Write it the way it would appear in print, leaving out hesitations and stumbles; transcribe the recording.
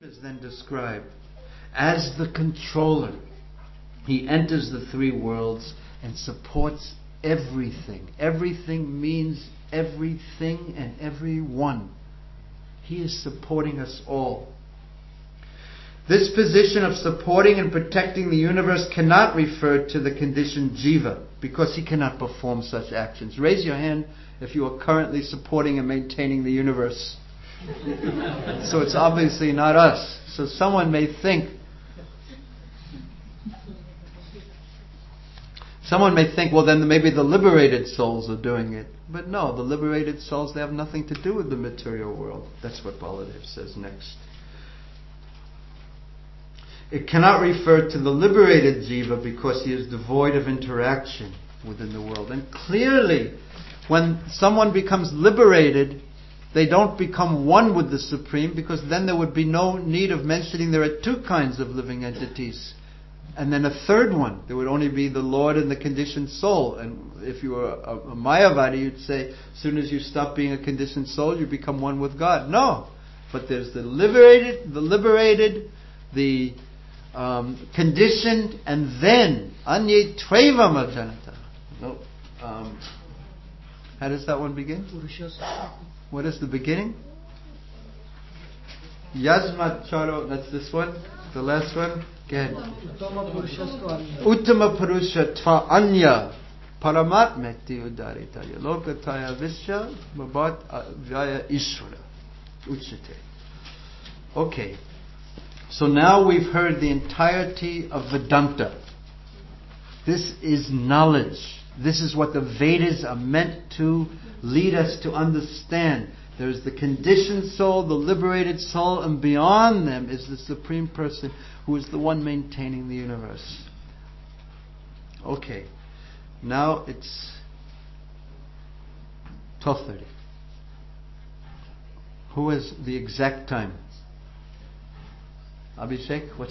is then described as the controller. He enters the three worlds and supports everything. Everything means everything and everyone. He is supporting us all. This position of supporting and protecting the universe cannot refer to the conditioned jiva, because he cannot perform such actions. Raise your hand if you are currently supporting and maintaining the universe. So it's obviously not us. So someone may think, well, then maybe the liberated souls are doing it. But no, the liberated souls, they have nothing to do with the material world. That's what Baladev says next. It cannot refer to the liberated jiva because he is devoid of interaction within the world. And clearly, when someone becomes liberated, they don't become one with the Supreme, because then there would be no need of mentioning there are two kinds of living entities. And then a third one. There would only be the Lord and the conditioned soul. And if you were a Mayavadi, you'd say, as soon as you stop being a conditioned soul, you become one with God. No. But there's the liberated, the conditioned, and then Anye Treva Majanata. No. How does that one begin? What is the beginning? Yasmat Charo, that's this one. The last one. Again. Uttama Purusha Tva Anya Paramatmeti Udaritaya Lokataya Visya Mabat Vyaya Ishvara Uchite. Okay. So now we've heard the entirety of Vedanta. This is knowledge. This is what the Vedas are meant to lead us to understand. There's the conditioned soul, the liberated soul, and beyond them is the Supreme Person who is the one maintaining the universe. Okay. Now it's 12:30. Who has the exact time? Abhishek, what's